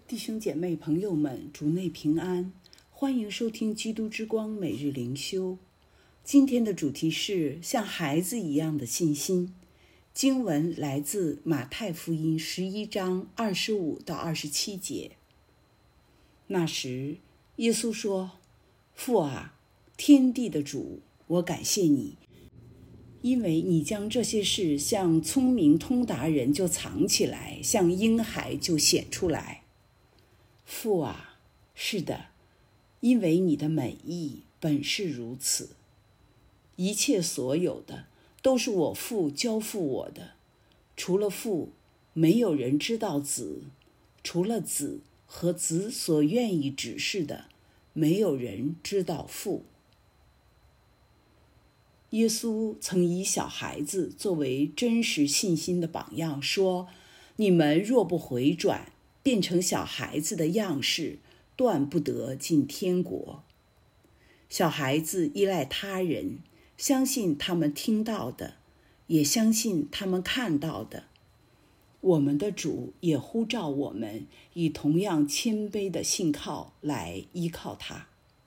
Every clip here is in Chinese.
弟兄姐妹朋友们，主内平安，欢迎收听基督之光每日灵修。今天的主题是像孩子一样的信心。经文来自马太福音11章25到27节。那时耶稣说，父啊，天地的主，我感谢你，因为你将这些事向聪明通达人就藏起来，向婴孩就显出来。父啊，是的，因为你的美意本是如此。一切所有的都是我父交付我的，除了父，没有人知道子；除了子和子所愿意指示的，没有人知道父。耶稣曾以小孩子作为真实信心的榜样，说：你们若不回转，变成小孩子的样式，断不得进天国。小孩子依赖他人，相信他们听到的，也相信他们看到的。我们的主也呼召我们以同样谦卑的信靠来依靠他。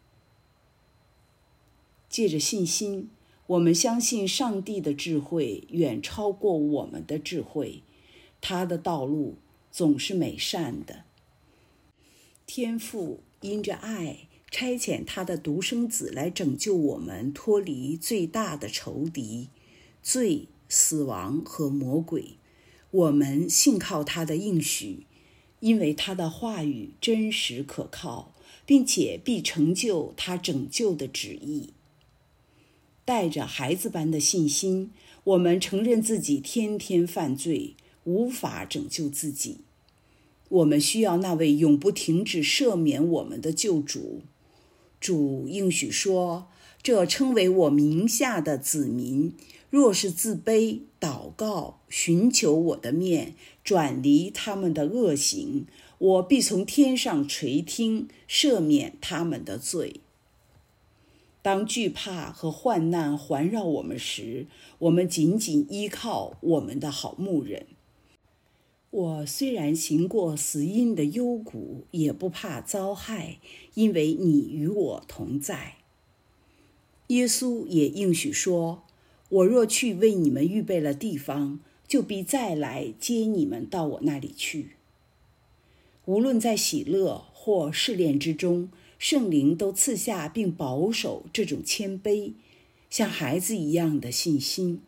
借着信心，我们相信上帝的智慧远超过我们的智慧，他的道路总是美善的。天父因着爱差遣他的独生子来拯救我们，脱离最大的仇敌罪、死亡和魔鬼。我们信靠他的应许，因为他的话语真实可靠，并且必成就他拯救的旨意。带着孩子般的信心，我们承认自己天天犯罪，无法拯救自己。我们需要那位永不停止赦免我们的救主。主应许说，这称为我名下的子民，若是自卑、祷告、寻求我的面，转离他们的恶行，我必从天上垂听，赦免他们的罪。当惧怕和患难环绕我们时，我们紧紧依靠我们的好牧人。我虽然行过死荫的幽谷，也不怕遭害，因为你与我同在。耶稣也应许说，我若去为你们预备了地方，就必再来接你们到我那里去。无论在喜乐或试炼之中，圣灵都赐下并保守这种谦卑，像孩子一样的信心。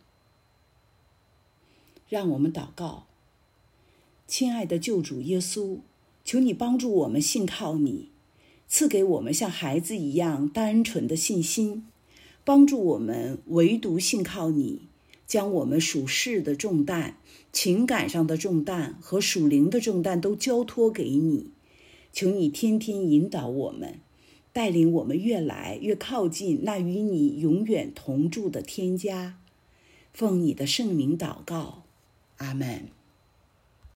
让我们祷告。亲爱的救主耶稣，求你帮助我们信靠你，赐给我们像孩子一样单纯的信心，帮助我们唯独信靠你，将我们属世的重担、情感上的重担和属灵的重担都交托给你。求你天天引导我们，带领我们越来越靠近那与你永远同住的天家。奉你的圣名祷告，阿们。